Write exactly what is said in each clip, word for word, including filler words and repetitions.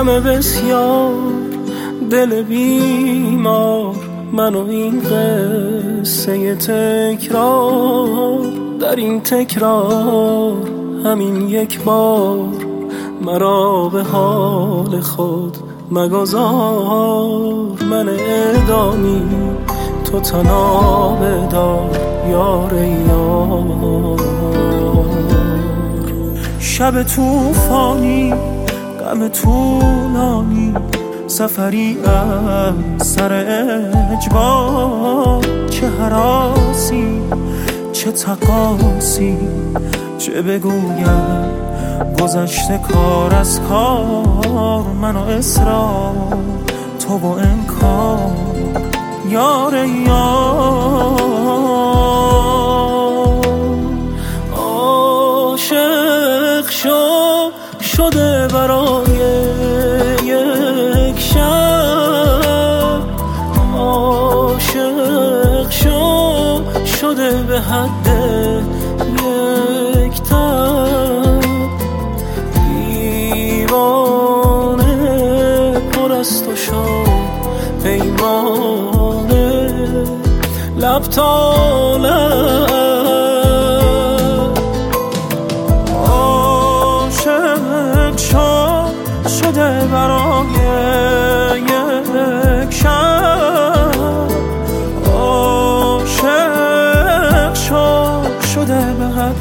غم بسیار، دل بیمار، من و این قصه تکرار. در این تکرار همین یک بار مرا به حال خود مگذار. من اعدامی تو تنها بدار یار یار. شب توفانی غم طولانی، سفری از سر اجبار. چه هراسی چه تقاسی، چه بگویم گذشته کار از کار. من و اصرار تو و انکار یار یار. عاشق شو شده برای یک شب، عاشق شو شده به حد یک تب. دیوانه پر از تو شد پیمانه، لب تا لب. عاشق شو شده برای یک شب، عاشق شو شده به حد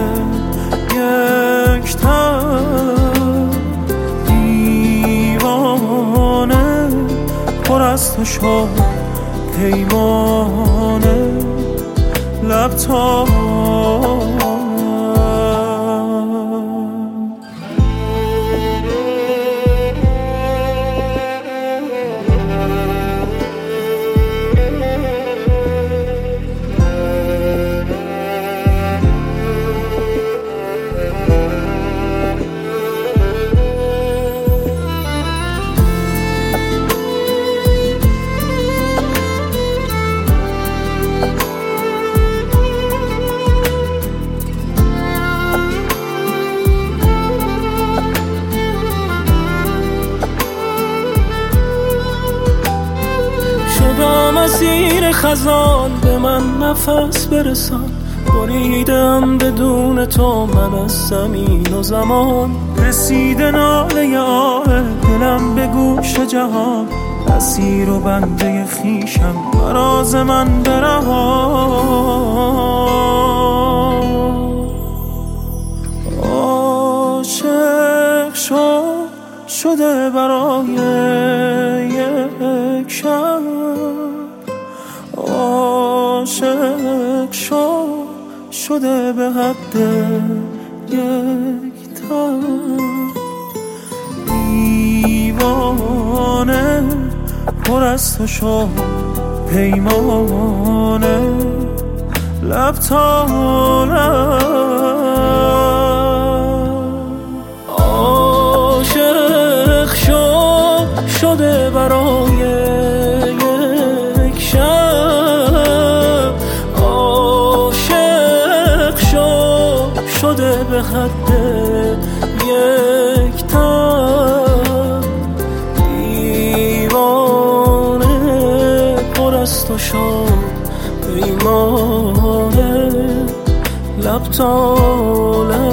یک تب. دیوانه پر از تو شد پیمانه، لب تا مسیر خزان. به من نفس برسان، بریدم بدون تو من از زمین و زمان. رسیده ناله آه دلم به گوش جهان، اسیر و بنده خیشم راز من برهان. عاشق شو شده برای یک شب، عاشق شو شده به حد یک تب. دیوانه پر از تو شد پیمانه، لب تا لب. عاشق شو شده برای یک شب، عاشق شو شده به حد یک تب. دیوانه پر از تو شد پیمانه، لب تا لب.